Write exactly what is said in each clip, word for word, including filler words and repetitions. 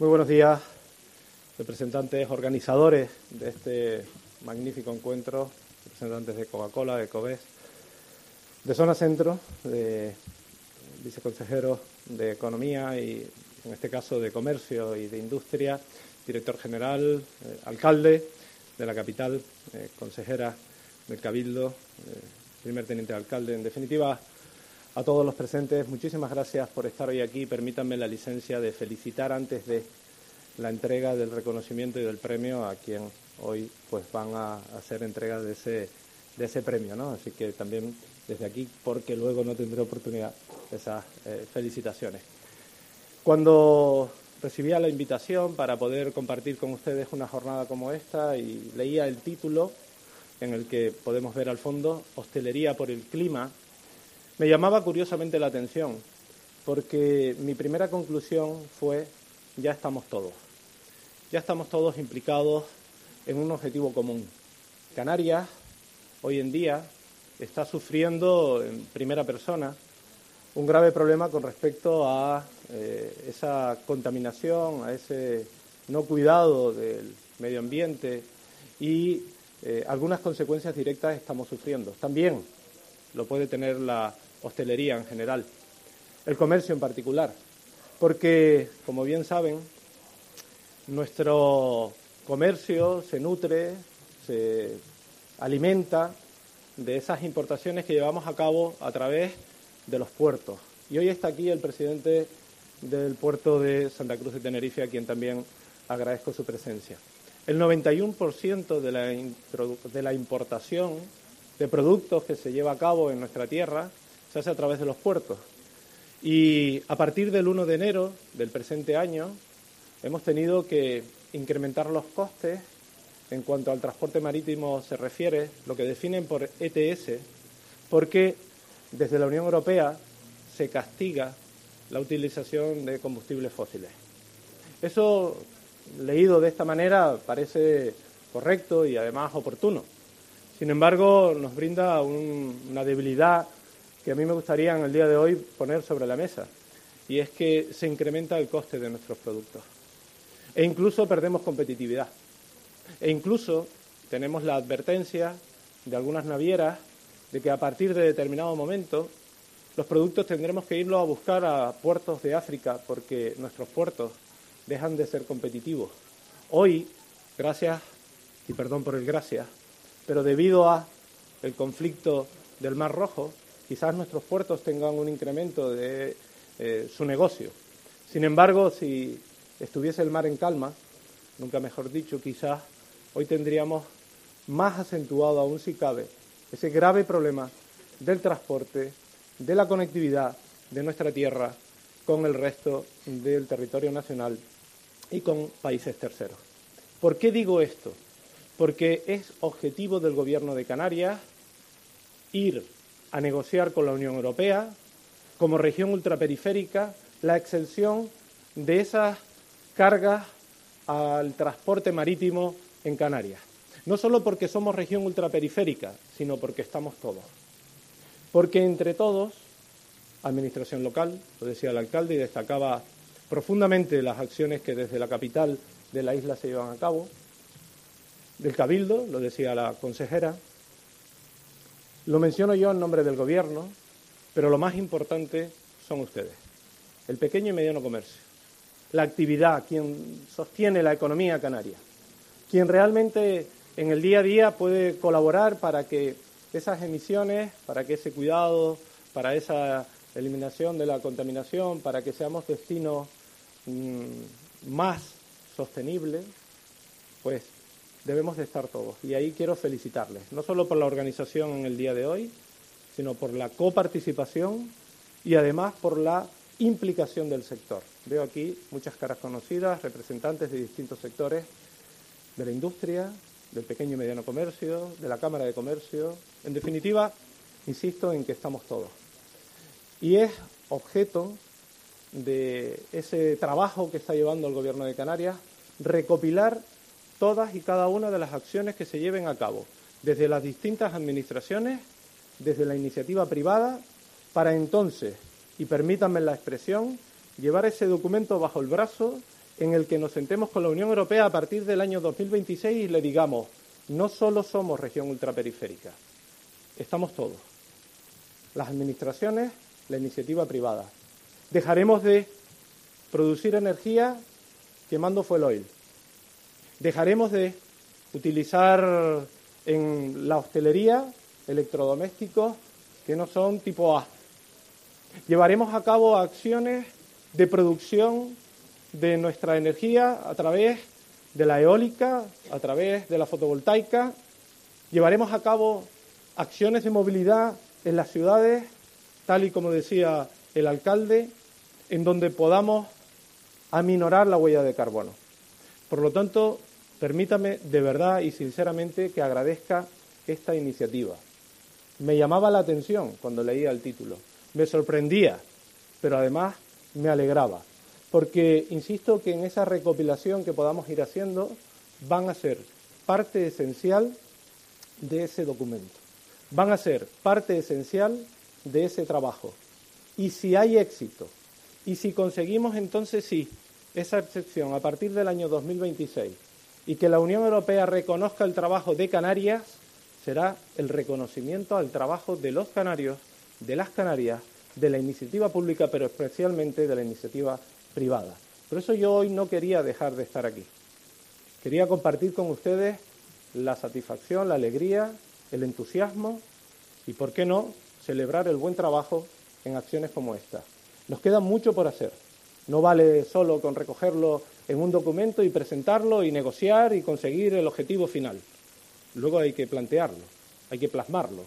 Muy buenos días, representantes organizadores de este magnífico encuentro, representantes de Coca-Cola, de Covés, de Zona Centro, de viceconsejeros de Economía y, en este caso, de Comercio y de Industria, director general, eh, alcalde de la capital, eh, consejera del Cabildo, eh, primer teniente de alcalde. En definitiva, a todos los presentes, muchísimas gracias por estar hoy aquí. Permítanme la licencia de felicitar antes de la entrega del reconocimiento y del premio a quien hoy pues van a hacer entrega de ese, de ese premio, ¿no? Así que también desde aquí, porque luego no tendré oportunidad, esas eh, felicitaciones. Cuando recibía la invitación para poder compartir con ustedes una jornada como esta y leía el título en el que podemos ver al fondo, Hostelería por el clima, me llamaba curiosamente la atención, porque mi primera conclusión fue, ya estamos todos, ya estamos todos implicados en un objetivo común. Canarias, hoy en día, está sufriendo en primera persona un grave problema con respecto a eh, esa contaminación, a ese no cuidado del medio ambiente y eh, algunas consecuencias directas estamos sufriendo. También lo puede tener la hostelería en general, el comercio en particular, porque, como bien saben, nuestro comercio se nutre, se alimenta de esas importaciones que llevamos a cabo a través de los puertos. Y hoy está aquí el presidente del puerto de Santa Cruz de Tenerife, a quien también agradezco su presencia. El noventa y uno por ciento de la, de la importación de productos que se lleva a cabo en nuestra tierra se hace a través de los puertos. Y a partir del uno de enero del presente año hemos tenido que incrementar los costes en cuanto al transporte marítimo se refiere, lo que definen por E T S, porque desde la Unión Europea se castiga la utilización de combustibles fósiles. Eso, leído de esta manera, parece correcto y además oportuno. Sin embargo, nos brinda un, una debilidad que a mí me gustaría en el día de hoy poner sobre la mesa, y es que se incrementa el coste de nuestros productos. E incluso perdemos competitividad. E incluso tenemos la advertencia de algunas navieras de que a partir de determinado momento los productos tendremos que irlos a buscar a puertos de África porque nuestros puertos dejan de ser competitivos. Hoy, gracias, y perdón por el gracias, pero debido a el conflicto del Mar Rojo, quizás nuestros puertos tengan un incremento de eh, su negocio. Sin embargo, si estuviese el mar en calma, nunca mejor dicho, quizás hoy tendríamos más acentuado aún si cabe ese grave problema del transporte, de la conectividad de nuestra tierra con el resto del territorio nacional y con países terceros. ¿Por qué digo esto? Porque es objetivo del Gobierno de Canarias ir a negociar con la Unión Europea, como región ultraperiférica, la exención de esas cargas al transporte marítimo en Canarias. No solo porque somos región ultraperiférica, sino porque estamos todos. Porque entre todos, administración local, lo decía el alcalde y destacaba profundamente las acciones que desde la capital de la isla se llevan a cabo, del Cabildo, lo decía la consejera, lo menciono yo en nombre del Gobierno, pero lo más importante son ustedes, el pequeño y mediano comercio, la actividad, quien sostiene la economía canaria, quien realmente en el día a día puede colaborar para que esas emisiones, para que ese cuidado, para esa eliminación de la contaminación, para que seamos destinos mmm, más sostenibles, pues debemos de estar todos. Y ahí quiero felicitarles, no solo por la organización en el día de hoy, sino por la coparticipación y además por la implicación del sector. Veo aquí muchas caras conocidas, representantes de distintos sectores de la industria, del pequeño y mediano comercio, de la Cámara de Comercio. En definitiva, insisto en que estamos todos. Y es objeto de ese trabajo que está llevando el Gobierno de Canarias recopilar todas y cada una de las acciones que se lleven a cabo, desde las distintas administraciones, desde la iniciativa privada, para entonces, y permítanme la expresión, llevar ese documento bajo el brazo en el que nos sentemos con la Unión Europea a partir del año dos mil veintiséis y le digamos, no solo somos región ultraperiférica, estamos todos, las administraciones, la iniciativa privada. Dejaremos de producir energía quemando fuel oil. Dejaremos de utilizar en la hostelería electrodomésticos que no son tipo A. Llevaremos a cabo acciones de producción de nuestra energía a través de la eólica, a través de la fotovoltaica. Llevaremos a cabo acciones de movilidad en las ciudades, tal y como decía el alcalde, en donde podamos aminorar la huella de carbono. Por lo tanto, permítame de verdad y sinceramente que agradezca esta iniciativa. Me llamaba la atención cuando leía el título, me sorprendía, pero además me alegraba, porque insisto que en esa recopilación que podamos ir haciendo van a ser parte esencial de ese documento, van a ser parte esencial de ese trabajo. Y si hay éxito, y si conseguimos entonces sí esa excepción a partir del año dos mil veintiséis y que la Unión Europea reconozca el trabajo de Canarias, será el reconocimiento al trabajo de los canarios, de las Canarias, de la iniciativa pública, pero especialmente de la iniciativa privada. Por eso yo hoy no quería dejar de estar aquí. Quería compartir con ustedes la satisfacción, la alegría, el entusiasmo y, ¿por qué no?, celebrar el buen trabajo en acciones como esta. Nos queda mucho por hacer. No vale solo con recogerlo en un documento y presentarlo y negociar y conseguir el objetivo final. Luego hay que plantearlo, hay que plasmarlo.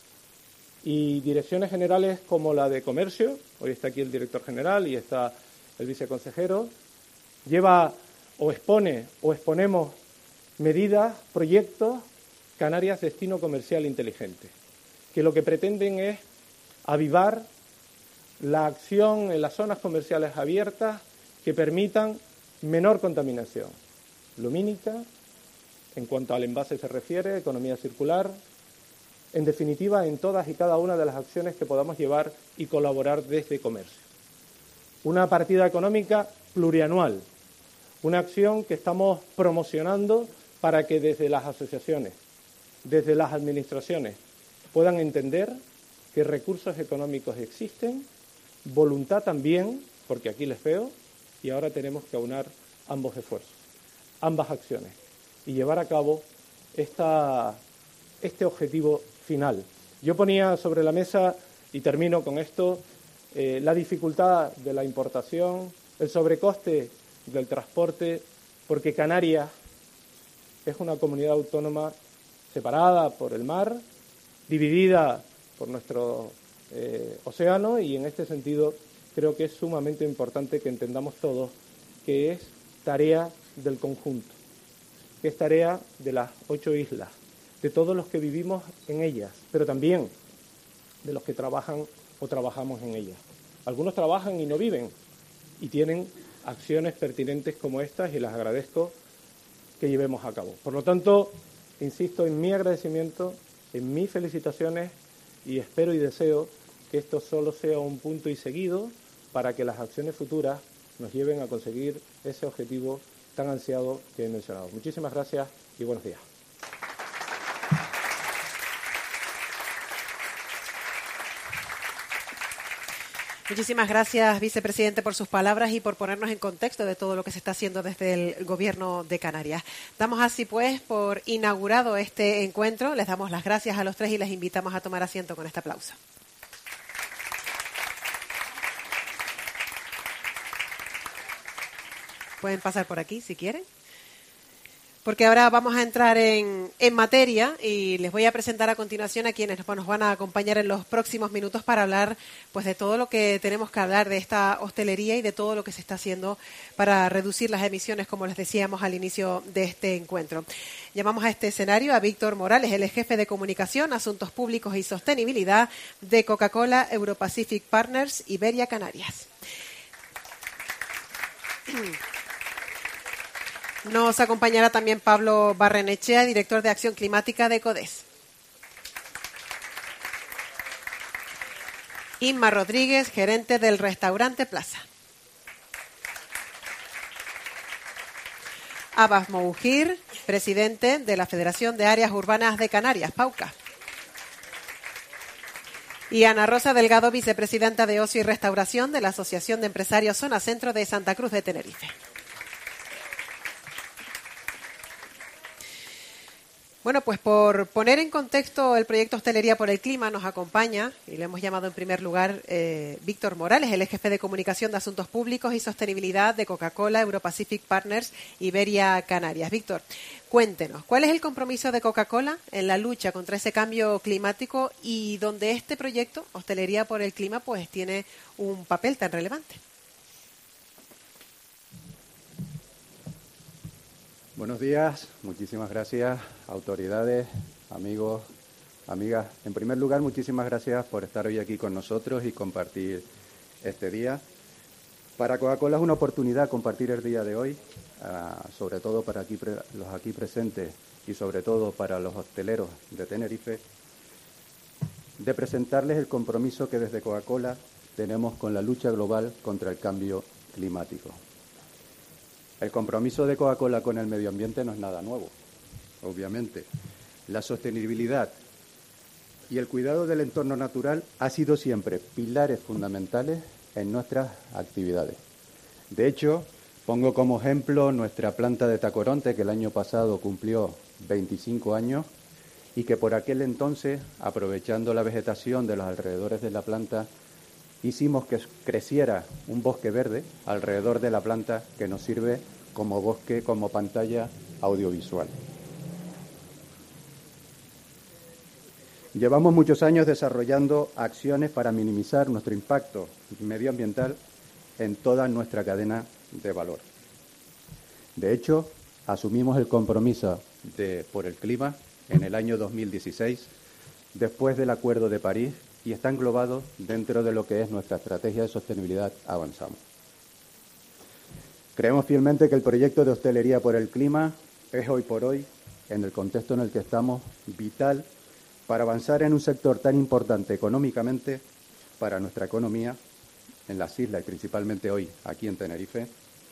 Y direcciones generales como la de Comercio, hoy está aquí el director general y está el viceconsejero, lleva o expone o exponemos medidas, proyectos, Canarias Destino Comercial Inteligente, que lo que pretenden es avivar la acción en las zonas comerciales abiertas que permitan menor contaminación lumínica, en cuanto al envase se refiere, economía circular, en definitiva, en todas y cada una de las acciones que podamos llevar y colaborar desde Comercio. Una partida económica plurianual, una acción que estamos promocionando para que desde las asociaciones, desde las administraciones, puedan entender que recursos económicos existen, voluntad también, porque aquí les veo, y ahora tenemos que aunar ambos esfuerzos, ambas acciones, y llevar a cabo esta, este objetivo final. Yo ponía sobre la mesa, y termino con esto, eh, la dificultad de la importación, el sobrecoste del transporte, porque Canarias es una comunidad autónoma separada por el mar, dividida por nuestro eh, océano, y en este sentido creo que es sumamente importante que entendamos todos que es tarea del conjunto, que es tarea de las ocho islas, de todos los que vivimos en ellas, pero también de los que trabajan o trabajamos en ellas. Algunos trabajan y no viven y tienen acciones pertinentes como estas y las agradezco que llevemos a cabo. Por lo tanto, insisto en mi agradecimiento, en mis felicitaciones y espero y deseo que esto solo sea un punto y seguido para que las acciones futuras nos lleven a conseguir ese objetivo tan ansiado que he mencionado. Muchísimas gracias y buenos días. Muchísimas gracias, vicepresidente, por sus palabras y por ponernos en contexto de todo lo que se está haciendo desde el Gobierno de Canarias. Damos así, pues, por inaugurado este encuentro. Les damos las gracias a los tres y les invitamos a tomar asiento con este aplauso. Pueden pasar por aquí si quieren, porque ahora vamos a entrar en, en materia y les voy a presentar a continuación a quienes nos van a acompañar en los próximos minutos para hablar, pues, de todo lo que tenemos que hablar de esta hostelería y de todo lo que se está haciendo para reducir las emisiones, como les decíamos al inicio de este encuentro. Llamamos a este escenario a Víctor Morales, el jefe de Comunicación, Asuntos Públicos y Sostenibilidad de Coca-Cola Europacific Partners Iberia Canarias. Nos acompañará también Pablo Barrenechea, director de Acción Climática de CODES. Inma Rodríguez, gerente del restaurante Plaza. Abbas Moujir, presidente de la Federación de Áreas Urbanas de Canarias, PAUCA. Y Ana Rosa Delgado, vicepresidenta de Ocio y Restauración de la Asociación de Empresarios Zona Centro de Santa Cruz de Tenerife. Bueno, pues por poner en contexto el proyecto Hostelería por el Clima nos acompaña, y le hemos llamado en primer lugar, eh, Víctor Morales, el jefe de Comunicación de Asuntos Públicos y Sostenibilidad de Coca-Cola Europacific Partners Iberia Canarias. Víctor, cuéntenos, ¿cuál es el compromiso de Coca-Cola en la lucha contra ese cambio climático y donde este proyecto, Hostelería por el Clima, pues tiene un papel tan relevante? Buenos días, muchísimas gracias, autoridades, amigos, amigas. En primer lugar, muchísimas gracias por estar hoy aquí con nosotros y compartir este día. Para Coca-Cola es una oportunidad compartir el día de hoy, uh, sobre todo para aquí, los aquí presentes y sobre todo para los hosteleros de Tenerife, de presentarles el compromiso que desde Coca-Cola tenemos con la lucha global contra el cambio climático. El compromiso de Coca-Cola con el medio ambiente no es nada nuevo, obviamente. La sostenibilidad y el cuidado del entorno natural ha sido siempre pilares fundamentales en nuestras actividades. De hecho, pongo como ejemplo nuestra planta de Tacoronte, que el año pasado cumplió veinticinco años y que por aquel entonces, aprovechando la vegetación de los alrededores de la planta, hicimos que creciera un bosque verde alrededor de la planta que nos sirve como bosque, como pantalla audiovisual. Llevamos muchos años desarrollando acciones para minimizar nuestro impacto medioambiental en toda nuestra cadena de valor. De hecho, asumimos el compromiso de, por el clima en el año dos mil dieciséis, después del Acuerdo de París, y está englobado dentro de lo que es nuestra estrategia de sostenibilidad Avanzamos. Creemos fielmente que el proyecto de Hostelería por el Clima es hoy por hoy, en el contexto en el que estamos, vital para avanzar en un sector tan importante económicamente para nuestra economía en las islas y principalmente hoy aquí en Tenerife,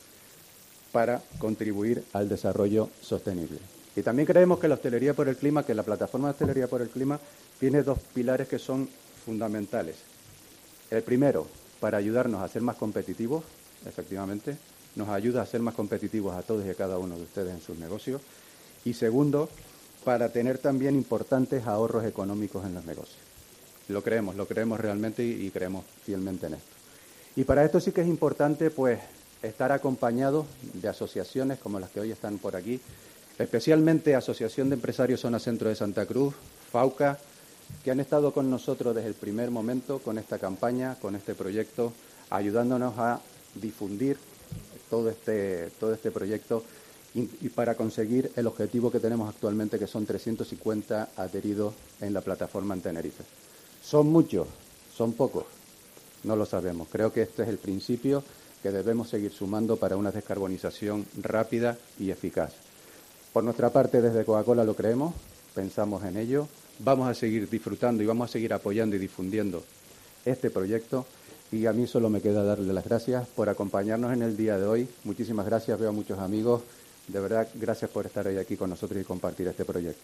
para contribuir al desarrollo sostenible. Y también creemos que la Hostelería por el Clima, que la plataforma de Hostelería por el Clima tiene dos pilares que son fundamentales. El primero, para ayudarnos a ser más competitivos, efectivamente, nos ayuda a ser más competitivos a todos y a cada uno de ustedes en sus negocios. Y segundo, para tener también importantes ahorros económicos en los negocios. Lo creemos, lo creemos realmente y, y creemos fielmente en esto. Y para esto sí que es importante, pues, estar acompañados de asociaciones como las que hoy están por aquí, especialmente Asociación de Empresarios Zona Centro de Santa Cruz, FAUCA, que han estado con nosotros desde el primer momento con esta campaña, con este proyecto, ayudándonos a difundir todo este, todo este proyecto y, y para conseguir el objetivo que tenemos actualmente, que son trescientos cincuenta adheridos en la plataforma en Tenerife. ¿Son muchos? ¿Son pocos? No lo sabemos. Creo que este es el principio que debemos seguir sumando para una descarbonización rápida y eficaz. Por nuestra parte, desde Coca-Cola lo creemos, pensamos en ello. Vamos a seguir disfrutando y vamos a seguir apoyando y difundiendo este proyecto y a mí solo me queda darle las gracias por acompañarnos en el día de hoy. Muchísimas gracias, veo a muchos amigos. De verdad, gracias por estar hoy aquí con nosotros y compartir este proyecto.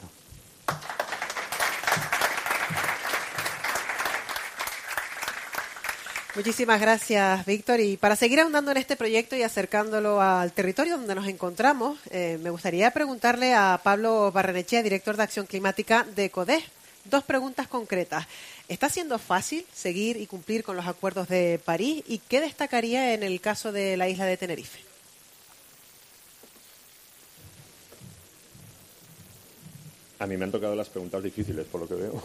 Muchísimas gracias, Víctor. Y para seguir ahondando en este proyecto y acercándolo al territorio donde nos encontramos, eh, me gustaría preguntarle a Pablo Barrenechea, director de Acción Climática de CODES, dos preguntas concretas. ¿Está siendo fácil seguir y cumplir con los acuerdos de París? ¿Y qué destacaría en el caso de la isla de Tenerife? A mí me han tocado las preguntas difíciles, por lo que veo.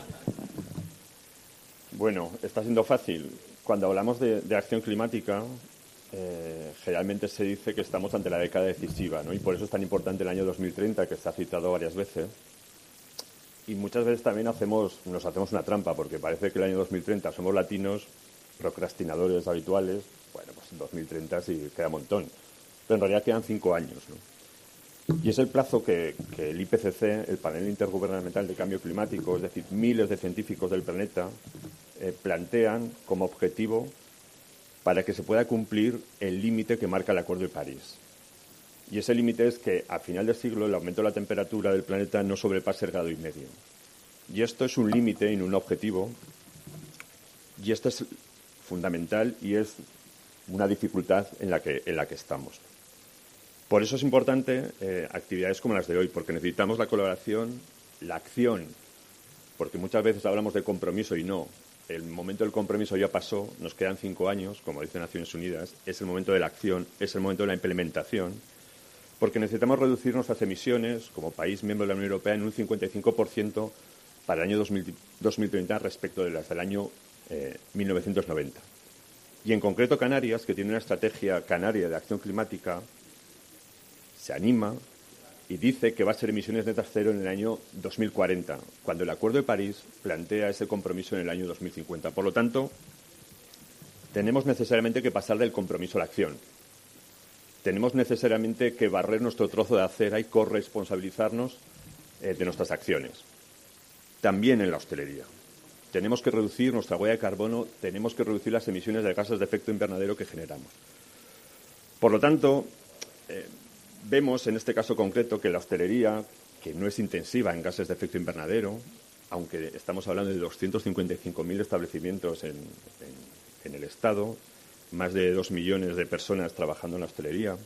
Bueno, está siendo fácil. Cuando hablamos de, de acción climática, eh, generalmente se dice que estamos ante la década decisiva, ¿no? Y por eso es tan importante el año dos mil treinta, que se ha citado varias veces. Y muchas veces también hacemos, nos hacemos una trampa, porque parece que el año dos mil treinta somos latinos, procrastinadores habituales. Bueno, pues en dos mil treinta sí queda un montón. Pero en realidad quedan cinco años, ¿no? Y es el plazo que, que el I P C C, el Panel Intergubernamental de Cambio Climático, es decir, miles de científicos del planeta, eh, plantean como objetivo para que se pueda cumplir el límite que marca el Acuerdo de París. Y ese límite es que a final de siglo el aumento de la temperatura del planeta no sobrepase el grado y medio. Y esto es un límite y un objetivo. Y esto es fundamental y es una dificultad en la que, en la que estamos. Por eso es importante eh, actividades como las de hoy, porque necesitamos la colaboración, la acción, porque muchas veces hablamos de compromiso y no. El momento del compromiso ya pasó, nos quedan cinco años, como dice Naciones Unidas, es el momento de la acción, es el momento de la implementación, porque necesitamos reducir nuestras emisiones como país miembro de la Unión Europea en un cincuenta y cinco por ciento para el año dos mil treinta respecto de las del año eh, mil novecientos noventa. Y en concreto Canarias, que tiene una estrategia canaria de acción climática, se anima y dice que va a ser emisiones netas cero en el año dos mil cuarenta, cuando el Acuerdo de París plantea ese compromiso en el año dos mil cincuenta. Por lo tanto, tenemos necesariamente que pasar del compromiso a la acción. Tenemos necesariamente que barrer nuestro trozo de acera y corresponsabilizarnos eh, de nuestras acciones. También en la hostelería. Tenemos que reducir nuestra huella de carbono, tenemos que reducir las emisiones de gases de efecto invernadero que generamos. Por lo tanto, eh, vemos en este caso concreto que la hostelería, que no es intensiva en gases de efecto invernadero, aunque estamos hablando de doscientos cincuenta y cinco mil establecimientos en, en, en el Estado, más de dos millones de personas trabajando en la hostelería.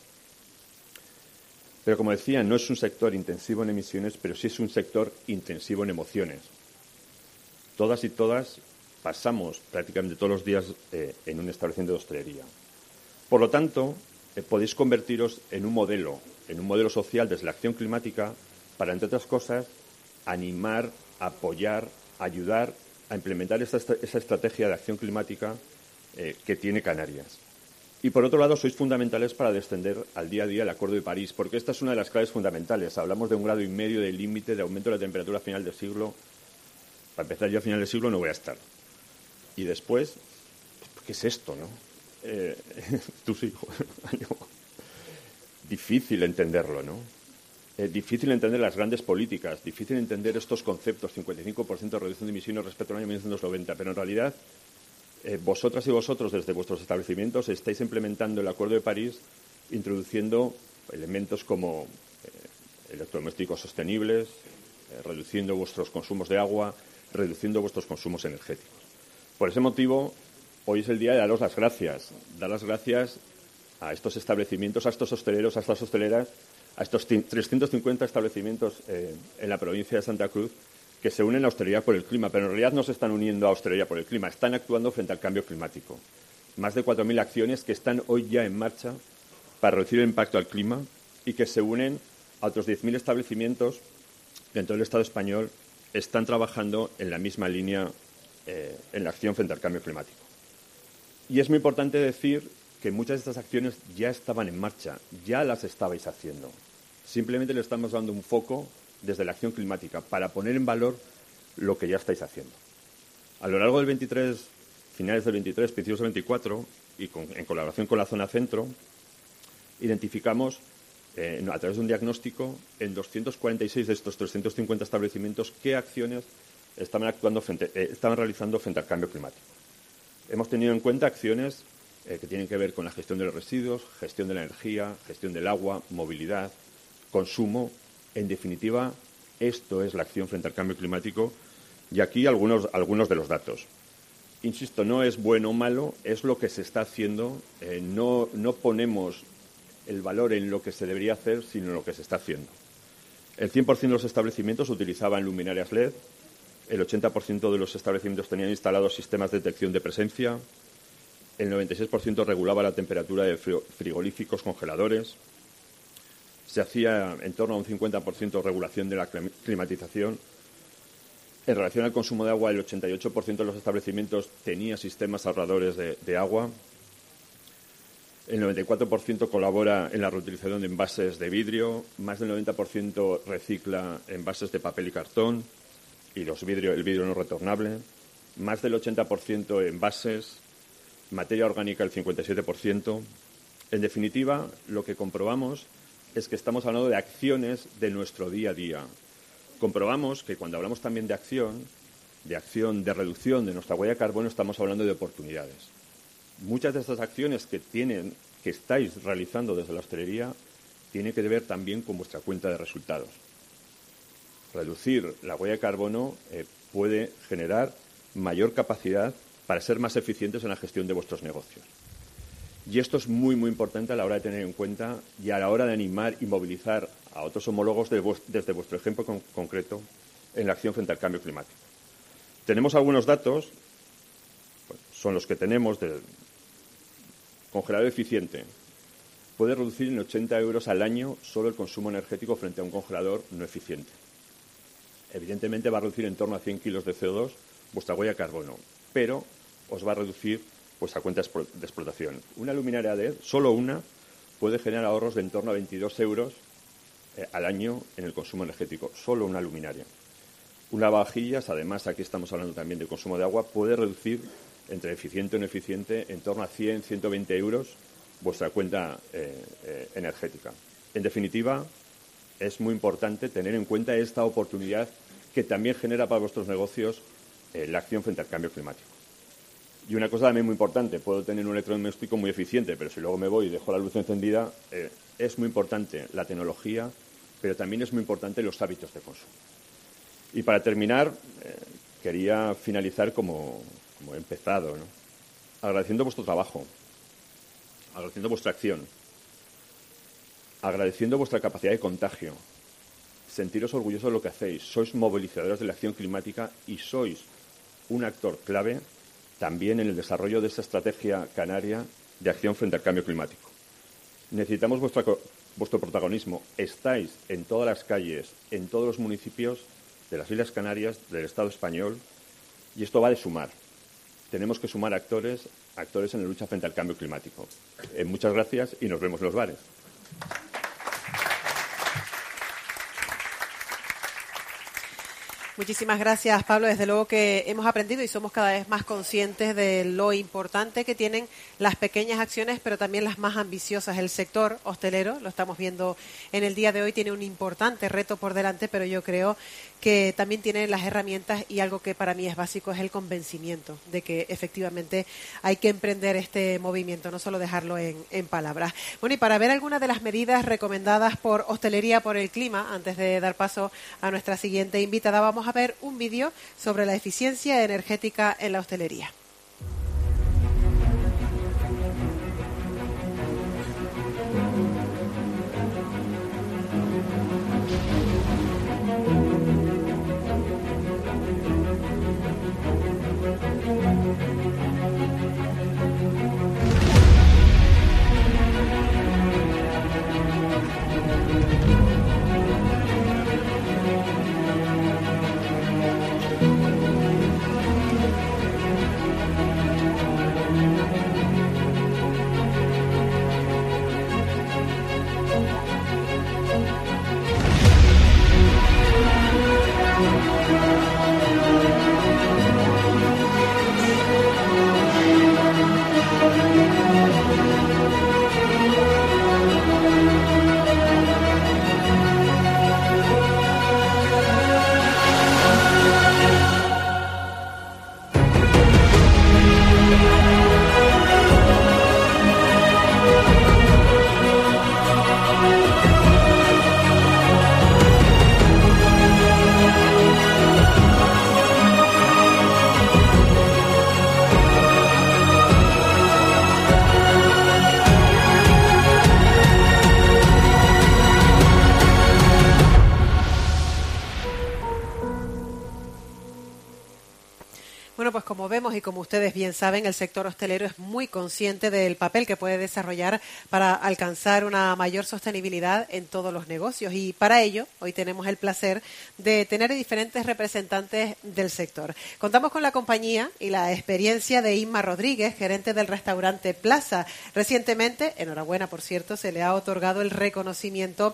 Pero, como decía, no es un sector intensivo en emisiones, pero sí es un sector intensivo en emociones. Todas y todas pasamos prácticamente todos los días eh, en un establecimiento de hostelería. Por lo tanto, eh, podéis convertiros en un modelo, en un modelo social desde la acción climática para, entre otras cosas, animar, apoyar, ayudar a implementar esa, esa estrategia de acción climática eh, que tiene Canarias. Y, por otro lado, sois fundamentales para descender al día a día el Acuerdo de París, porque esta es una de las claves fundamentales. Hablamos de un grado y medio de límite de aumento de la temperatura a final del siglo. Para empezar, yo a final del siglo no voy a estar. Y después, ¿qué es esto, no? Eh, tú sí, difícil entenderlo, ¿no? Eh, difícil entender las grandes políticas, difícil entender estos conceptos, cincuenta y cinco por ciento de reducción de emisiones respecto al año mil novecientos noventa, pero en realidad eh, vosotras y vosotros desde vuestros establecimientos estáis implementando el Acuerdo de París, introduciendo elementos como eh, electrodomésticos sostenibles, eh, reduciendo vuestros consumos de agua, reduciendo vuestros consumos energéticos. Por ese motivo, hoy es el día de daros las gracias, dar las gracias a estos establecimientos, a estos hosteleros, a estas hosteleras, a estos trescientos cincuenta establecimientos eh, en la provincia de Santa Cruz que se unen a hostelería por el clima, pero en realidad no se están uniendo a hostelería por el clima, están actuando frente al cambio climático. Más de cuatro mil acciones que están hoy ya en marcha para reducir el impacto al clima y que se unen a otros diez mil establecimientos que en todo el Estado español están trabajando en la misma línea eh, en la acción frente al cambio climático. Y es muy importante decir que muchas de estas acciones ya estaban en marcha, ya las estabais haciendo. Simplemente le estamos dando un foco desde la acción climática para poner en valor lo que ya estáis haciendo. A lo largo del veintitrés, finales del veintitrés, principios del veinticuatro, y con, en colaboración con la zona centro, identificamos eh, a través de un diagnóstico en doscientos cuarenta y seis de estos trescientos cincuenta establecimientos qué acciones estaban, actuando frente, eh, estaban realizando frente al cambio climático. Hemos tenido en cuenta acciones eh, que tienen que ver con la gestión de los residuos, gestión de la energía, gestión del agua, movilidad, consumo. En definitiva, esto es la acción frente al cambio climático. Y aquí algunos, algunos de los datos. Insisto, no es bueno o malo, es lo que se está haciendo. Eh, no, no ponemos el valor en lo que se debería hacer, sino en lo que se está haciendo. El cien por ciento de los establecimientos utilizaban luminarias L E D, el ochenta por ciento de los establecimientos tenían instalados sistemas de detección de presencia, el noventa y seis por ciento regulaba la temperatura de frigoríficos, congeladores, se hacía en torno a un cincuenta por ciento regulación de la climatización. En relación al consumo de agua, el ochenta y ocho por ciento de los establecimientos tenía sistemas ahorradores de, de agua. El noventa y cuatro por ciento colabora en la reutilización de envases de vidrio. Más del noventa por ciento recicla envases de papel y cartón y los vidrio, el vidrio no retornable. Más del ochenta por ciento envases. Materia orgánica, el cincuenta y siete por ciento. En definitiva, lo que comprobamos es que estamos hablando de acciones de nuestro día a día. Comprobamos que cuando hablamos también de acción, de acción de reducción de nuestra huella de carbono, estamos hablando de oportunidades. Muchas de estas acciones que tienen, que estáis realizando desde la hostelería, tiene que ver también con vuestra cuenta de resultados. Reducir la huella de carbono eh, puede generar mayor capacidad para ser más eficientes en la gestión de vuestros negocios. Y esto es muy, muy importante a la hora de tener en cuenta y a la hora de animar y movilizar a otros homólogos de vuest- desde vuestro ejemplo con- concreto en la acción frente al cambio climático. Tenemos algunos datos, pues, son los que tenemos del congelador eficiente. Puede reducir en ochenta euros al año solo el consumo energético frente a un congelador no eficiente. Evidentemente va a reducir en torno a cien kilos de C O dos vuestra huella de carbono, pero os va a reducir vuestra cuenta de explotación. Una luminaria D E D, solo una, puede generar ahorros de en torno a veintidós euros eh, al año en el consumo energético, solo una luminaria. Un lavavajillas, además, aquí estamos hablando también de consumo de agua, puede reducir, entre eficiente o no eficiente, en torno a cien, ciento veinte euros vuestra cuenta eh, eh, energética. En definitiva, es muy importante tener en cuenta esta oportunidad que también genera para vuestros negocios eh, la acción frente al cambio climático. Y una cosa también muy importante, puedo tener un electrodoméstico muy eficiente, pero si luego me voy y dejo la luz encendida, eh, es muy importante la tecnología, pero también es muy importante los hábitos de consumo. Y para terminar, eh, quería finalizar como, como he empezado, ¿no? Agradeciendo vuestro trabajo, agradeciendo vuestra acción, agradeciendo vuestra capacidad de contagio. Sentiros orgullosos de lo que hacéis. Sois movilizadores de la acción climática y sois un actor clave también en el desarrollo de esta estrategia canaria de acción frente al cambio climático. Necesitamos vuestra, vuestro protagonismo. Estáis en todas las calles, en todos los municipios de las Islas Canarias, del Estado español, y esto va de sumar. Tenemos que sumar actores, actores en la lucha frente al cambio climático. Eh, muchas gracias y nos vemos en los bares. Muchísimas gracias, Pablo. Desde luego que hemos aprendido y somos cada vez más conscientes de lo importante que tienen las pequeñas acciones, pero también las más ambiciosas. El sector hostelero, lo estamos viendo en el día de hoy, tiene un importante reto por delante, pero yo creo que también tiene las herramientas y algo que para mí es básico es el convencimiento de que efectivamente hay que emprender este movimiento, no solo dejarlo en, en palabras. Bueno, y para ver algunas de las medidas recomendadas por Hostelería por el Clima, antes de dar paso a nuestra siguiente invitada, vamos a ver un vídeo sobre la eficiencia energética en la hostelería. Bueno, pues como vemos y como ustedes bien saben, el sector hostelero es muy consciente del papel que puede desarrollar para alcanzar una mayor sostenibilidad en todos los negocios. Y para ello, hoy tenemos el placer de tener diferentes representantes del sector. Contamos con la compañía y la experiencia de Inma Rodríguez, gerente del restaurante Plaza. Recientemente, enhorabuena por cierto, se le ha otorgado el reconocimiento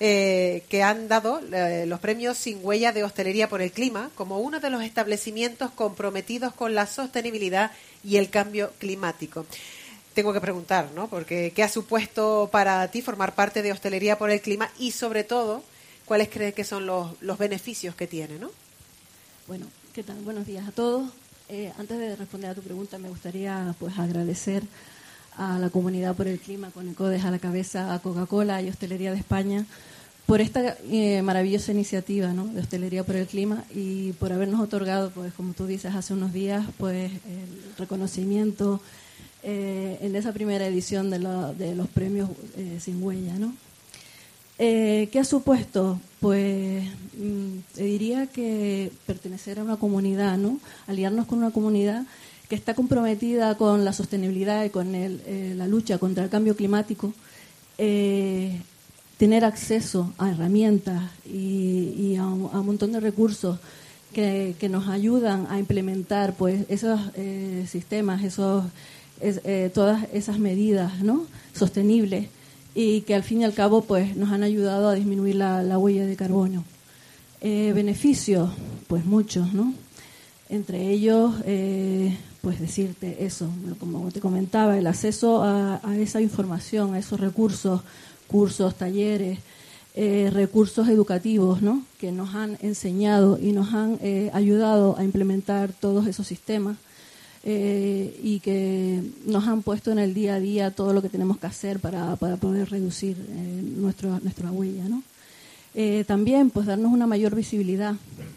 eh, que han dado eh, los premios Sin Huella de Hostelería por el Clima como uno de los establecimientos comprometidos con la sostenibilidad y el cambio climático. Tengo que preguntar, ¿no? Porque ¿qué ha supuesto para ti formar parte de Hostelería por el Clima y, sobre todo, cuáles crees que son los, los beneficios que tiene, ¿no? Bueno, ¿qué tal? Buenos días a todos. Eh, antes de responder a tu pregunta, me gustaría pues agradecer a la Comunidad por el Clima, con ECODES a la cabeza, a Coca-Cola y Hostelería de España, por esta eh, maravillosa iniciativa, ¿no?, de Hostelería por el Clima, y por habernos otorgado, pues como tú dices hace unos días, pues el reconocimiento eh, en esa primera edición de, lo, de los premios eh, Sin Huella, ¿no? Eh, ¿Qué ha supuesto? Pues mmm, te diría que pertenecer a una comunidad, ¿no?, aliarnos con una comunidad que está comprometida con la sostenibilidad y con el, eh, la lucha contra el cambio climático, eh, tener acceso a herramientas y, y a, un, a un montón de recursos que, que nos ayudan a implementar, pues, esos eh, sistemas, esos, es, eh, todas esas medidas, ¿no?, sostenibles, y que al fin y al cabo, pues, nos han ayudado a disminuir la, la huella de carbono. Eh, beneficios, pues muchos, ¿no? Entre ellos, eh, pues decirte eso, como te comentaba, el acceso a, a esa información, a esos recursos, cursos, talleres, eh, recursos educativos, ¿no?, que nos han enseñado y nos han eh, ayudado a implementar todos esos sistemas, eh, y que nos han puesto en el día a día todo lo que tenemos que hacer para, para poder reducir eh, nuestro, nuestra huella, ¿no? Eh, también, pues, darnos una mayor visibilidad,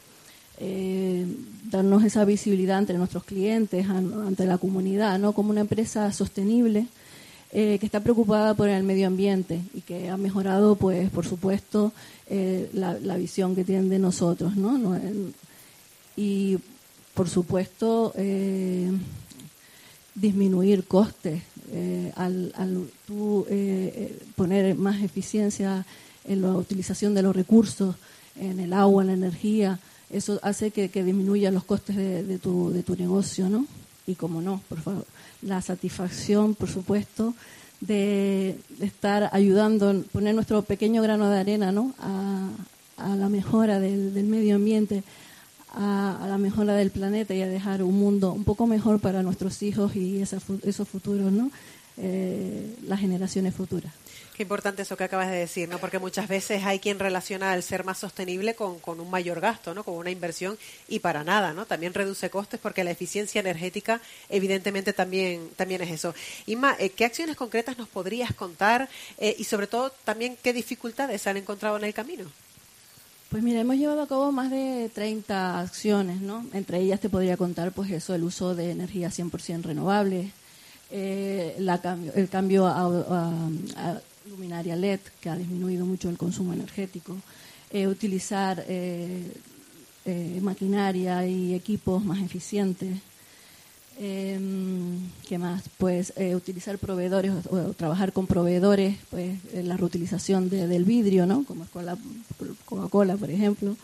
eh, darnos esa visibilidad entre nuestros clientes, ante la comunidad, ¿no?, como una empresa sostenible, Eh, que está preocupada por el medio ambiente y que ha mejorado, pues, por supuesto, eh, la, la visión que tienen de nosotros, ¿no? no en, y, por supuesto, eh, disminuir costes. Eh, al, al tú eh, poner más eficiencia en la utilización de los recursos, en el agua, en la energía, eso hace que, que disminuyan los costes de, de, tu, de tu negocio, ¿no? Y como no, por favor, la satisfacción, por supuesto, de, de estar ayudando, poner nuestro pequeño grano de arena, ¿no?, a, a la mejora del, del medio ambiente, a, a la mejora del planeta, y a dejar un mundo un poco mejor para nuestros hijos y esa, esos futuros, ¿no?, eh, las generaciones futuras. Qué importante eso que acabas de decir, ¿no? Porque muchas veces hay quien relaciona el ser más sostenible con, con un mayor gasto, ¿no?, con una inversión, y para nada, ¿no? También reduce costes, porque la eficiencia energética evidentemente también, también es eso. Inma, eh, ¿qué acciones concretas nos podrías contar eh, y sobre todo también qué dificultades se han encontrado en el camino? Pues mira, hemos llevado a cabo más de treinta acciones, ¿no? Entre ellas te podría contar, pues eso, el uso de energía cien por ciento renovable, eh, la cambio, el cambio a, a, a luminaria L E D, que ha disminuido mucho el consumo energético, eh, utilizar eh, eh, maquinaria y equipos más eficientes. Eh, ¿Qué más? Pues eh, utilizar proveedores o, o trabajar con proveedores, pues eh, la reutilización de, del vidrio, ¿no?, como con la Coca-Cola, por ejemplo.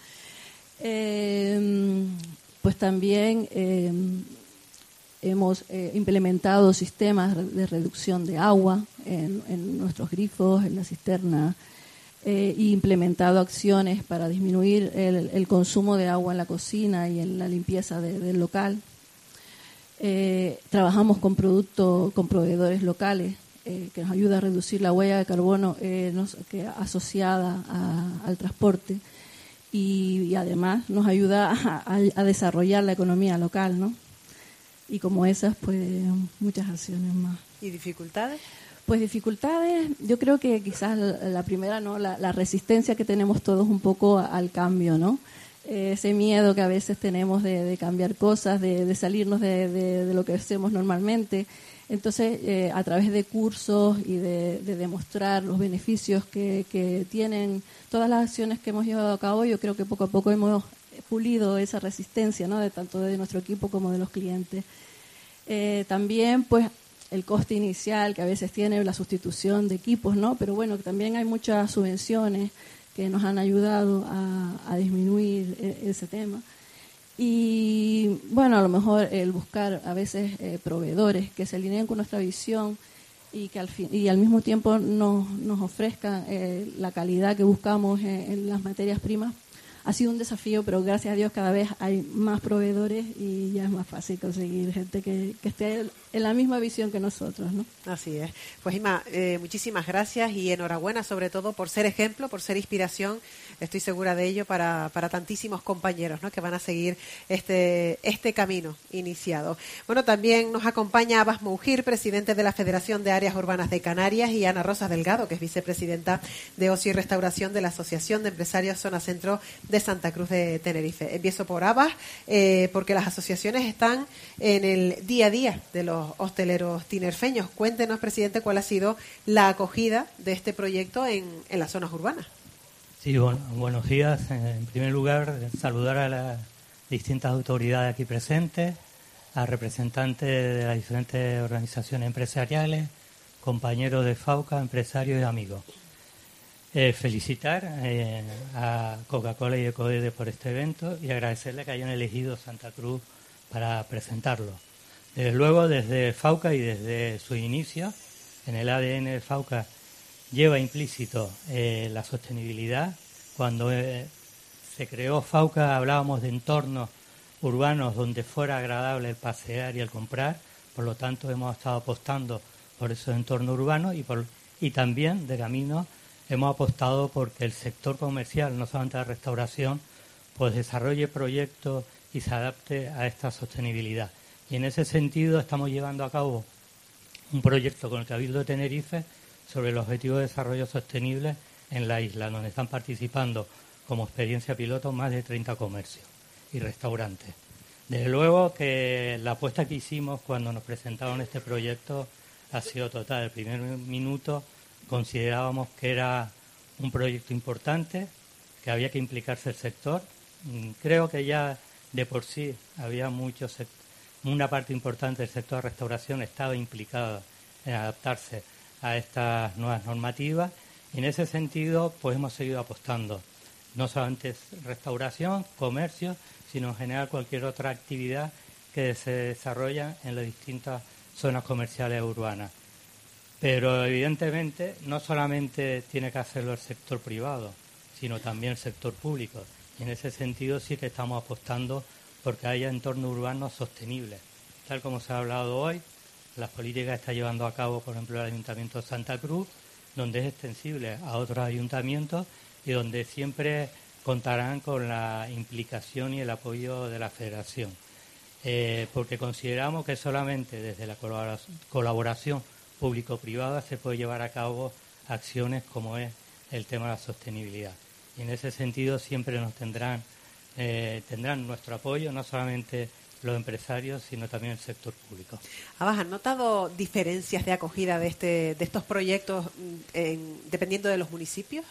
Eh, pues también eh, hemos eh, implementado sistemas de reducción de agua en, en nuestros grifos, en la cisterna, eh, e implementado acciones para disminuir el, el consumo de agua en la cocina y en la limpieza de, del local. Eh, trabajamos con productos, con proveedores locales, eh, que nos ayuda a reducir la huella de carbono eh, nos, que asociada a, al transporte, y, y además nos ayuda a, a, a desarrollar la economía local, ¿no? Y como esas, pues muchas acciones más. ¿Y dificultades? Pues dificultades, yo creo que quizás la, la primera, ¿no?, la, la resistencia que tenemos todos un poco a, al cambio, ¿no? Eh, ese miedo que a veces tenemos de, de cambiar cosas, de, de salirnos de, de, de lo que hacemos normalmente. Entonces, eh, a través de cursos y de, de demostrar los beneficios que, que tienen todas las acciones que hemos llevado a cabo, yo creo que poco a poco hemos pulido esa resistencia, ¿no?, de tanto de nuestro equipo como de los clientes. Eh, también, pues, el coste inicial que a veces tiene la sustitución de equipos, ¿no? Pero bueno, también hay muchas subvenciones que nos han ayudado a, a disminuir ese tema. Y bueno, a lo mejor el buscar a veces eh, proveedores que se alineen con nuestra visión y que al fin, y al mismo tiempo nos, nos ofrezcan eh, la calidad que buscamos en, en las materias primas, ha sido un desafío, pero gracias a Dios cada vez hay más proveedores y ya es más fácil conseguir gente que, que esté en la misma visión que nosotros, ¿no? Así es. Pues Inma, eh, muchísimas gracias y enhorabuena sobre todo por ser ejemplo, por ser inspiración, estoy segura de ello, para, para tantísimos compañeros, ¿no?, que van a seguir este, este camino iniciado. Bueno, también nos acompaña Abbas Mougir, presidente de la Federación de Áreas Urbanas de Canarias, y Ana Rosa Delgado, que es vicepresidenta de Ocio y Restauración de la Asociación de Empresarios Zona Centro de Santa Cruz de Tenerife. Empiezo por Abbas, eh, porque las asociaciones están en el día a día de los hosteleros tinerfeños. Cuéntenos, presidente, cuál ha sido la acogida de este proyecto en, en las zonas urbanas. Sí, bueno, buenos días. En primer lugar, saludar a las distintas autoridades aquí presentes, a representantes de las diferentes organizaciones empresariales, compañeros de FAUCA, empresarios y amigos. Eh, felicitar eh, a Coca-Cola y Ecodede por este evento y agradecerle que hayan elegido Santa Cruz para presentarlo. Desde luego, desde FAUCA y desde su inicio, en el A D N de FAUCA lleva implícito eh, la sostenibilidad. Cuando eh, se creó FAUCA hablábamos de entornos urbanos donde fuera agradable el pasear y el comprar, por lo tanto hemos estado apostando por esos entornos urbanos y, por, y también de camino hemos apostado porque el sector comercial, no solamente la restauración, pues desarrolle proyectos y se adapte a esta sostenibilidad. Y en ese sentido estamos llevando a cabo un proyecto con el Cabildo de Tenerife sobre el Objetivo de Desarrollo Sostenible en la isla, donde están participando como experiencia piloto más de treinta comercios y restaurantes. Desde luego que la apuesta que hicimos cuando nos presentaron este proyecto ha sido total. El primer minuto considerábamos que era un proyecto importante, que había que implicarse el sector. Creo que ya de por sí había muchos sectores. Una parte importante del sector de restauración estaba implicada en adaptarse a estas nuevas normativas y en ese sentido pues hemos seguido apostando. No solamente es restauración, comercio, sino en general cualquier otra actividad que se desarrolla en las distintas zonas comerciales urbanas. Pero evidentemente no solamente tiene que hacerlo el sector privado, sino también el sector público. Y en ese sentido sí que estamos apostando porque haya entornos urbanos sostenibles. Tal como se ha hablado hoy, las políticas que está llevando a cabo, por ejemplo, el Ayuntamiento de Santa Cruz, donde es extensible a otros ayuntamientos y donde siempre contarán con la implicación y el apoyo de la Federación. Eh, porque consideramos que solamente desde la colaboración público-privada se puede llevar a cabo acciones como es el tema de la sostenibilidad. Y en ese sentido siempre nos tendrán Eh, tendrán nuestro apoyo, no solamente los empresarios, sino también el sector público. Abbas, ¿han notado diferencias de acogida de este de estos proyectos en, dependiendo de los municipios?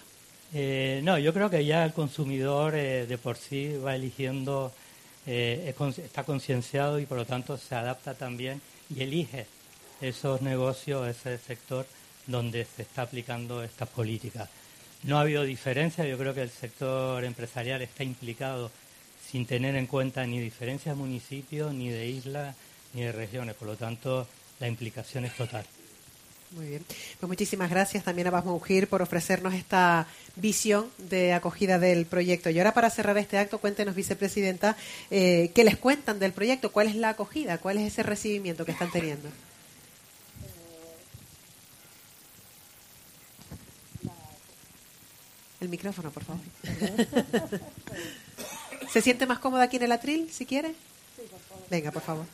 Eh, no, yo creo que ya el consumidor eh, de por sí va eligiendo, eh, es, está concienciado y por lo tanto se adapta también y elige esos negocios, ese sector donde se está aplicando estas políticas. No ha habido diferencia, yo creo que el sector empresarial está implicado sin tener en cuenta ni diferencias de municipios, ni de islas, ni de regiones, por lo tanto la implicación es total. Muy bien, pues muchísimas gracias también a Abbas Mougir por ofrecernos esta visión de acogida del proyecto. Y ahora para cerrar este acto, cuéntenos, vicepresidenta, eh, ¿qué les cuentan del proyecto? ¿Cuál es la acogida? ¿Cuál es ese recibimiento que están teniendo? El micrófono, por favor. ¿Se siente más cómoda aquí en el atril, si quiere? Sí, por favor. Venga, por favor.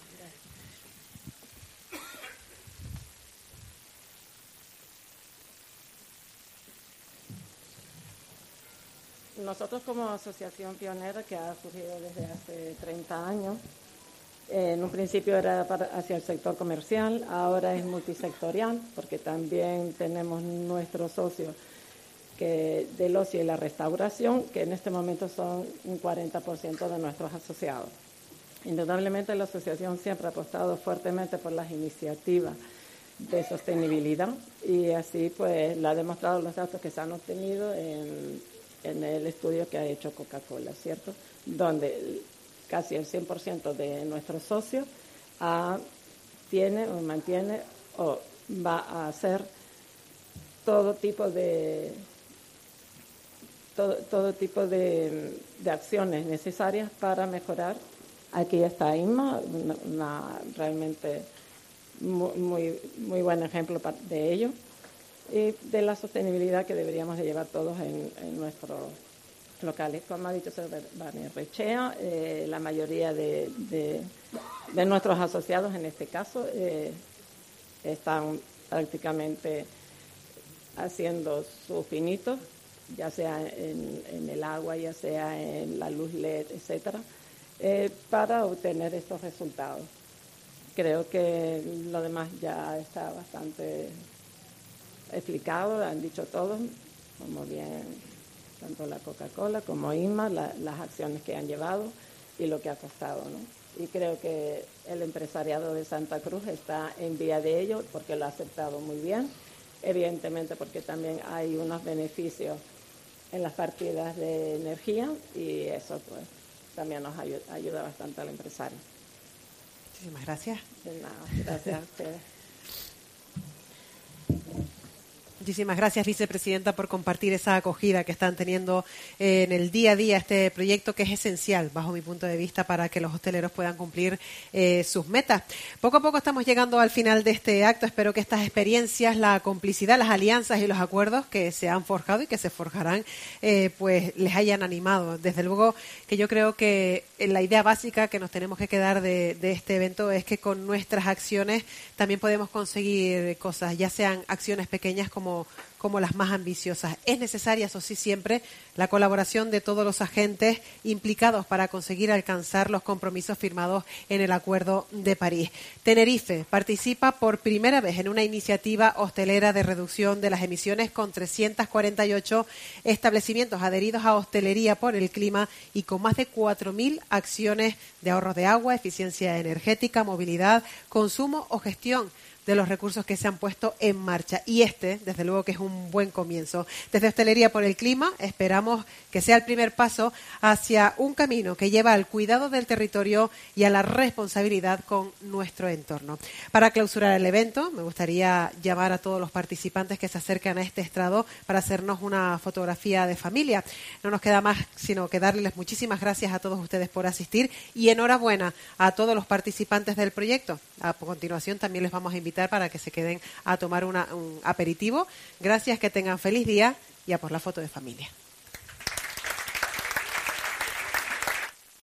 Nosotros como asociación pionera que ha surgido desde hace treinta años, eh, en un principio era para, hacia el sector comercial, ahora es multisectorial porque también tenemos nuestros socios que del ocio y la restauración, que en este momento son un cuarenta por ciento de nuestros asociados. Indudablemente la asociación siempre ha apostado fuertemente por las iniciativas de sostenibilidad y así pues la ha demostrado los datos que se han obtenido en, en el estudio que ha hecho Coca-Cola, ¿cierto? Donde casi el cien por ciento de nuestros socios ha, tiene o mantiene o va a hacer todo tipo de todo, todo tipo de, de acciones necesarias para mejorar. Aquí está Inma, una, una realmente muy, muy, muy buen ejemplo de ello, y de la sostenibilidad que deberíamos de llevar todos en, en nuestros locales. Como ha dicho Barney Rechea, eh, la mayoría de, de, de nuestros asociados en este caso eh, están prácticamente haciendo sus pinitos, ya sea en, en el agua, ya sea en la luz L E D, etcétera, eh, para obtener estos resultados. Creo que lo demás ya está bastante explicado, han dicho todos, como bien tanto la Coca-Cola como Inma, la, las acciones que han llevado y lo que ha costado, ¿no? Y creo que el empresariado de Santa Cruz está en vía de ello porque lo ha aceptado muy bien, evidentemente porque también hay unos beneficios en las partidas de energía y eso pues también nos ayuda, ayuda bastante al empresario. Muchísimas gracias. De nada, gracias a ustedes. Muchísimas gracias, vicepresidenta, por compartir esa acogida que están teniendo eh, en el día a día este proyecto, que es esencial, bajo mi punto de vista, para que los hosteleros puedan cumplir eh, sus metas. Poco a poco estamos llegando al final de este acto. Espero que estas experiencias, la complicidad, las alianzas y los acuerdos que se han forjado y que se forjarán, eh, pues les hayan animado. Desde luego que yo creo que la idea básica que nos tenemos que quedar de, de este evento es que con nuestras acciones también podemos conseguir cosas, ya sean acciones pequeñas como como las más ambiciosas. Es necesaria, eso sí, siempre la colaboración de todos los agentes implicados para conseguir alcanzar los compromisos firmados en el Acuerdo de París. Tenerife participa por primera vez en una iniciativa hostelera de reducción de las emisiones con trescientos cuarenta y ocho establecimientos adheridos a hostelería por el clima y con más de cuatro mil acciones de ahorro de agua, eficiencia energética, movilidad, consumo o gestión de los recursos que se han puesto en marcha. Y este, desde luego, que es un buen comienzo. Desde Hostelería por el Clima esperamos que sea el primer paso hacia un camino que lleva al cuidado del territorio y a la responsabilidad con nuestro entorno. Para clausurar el evento, me gustaría llamar a todos los participantes que se acercan a este estrado para hacernos una fotografía de familia. No nos queda más sino que darles muchísimas gracias a todos ustedes por asistir y enhorabuena a todos los participantes del proyecto. A continuación también les vamos a invitar para que se queden a tomar una, un aperitivo. Gracias, que tengan feliz día y a por la foto de familia.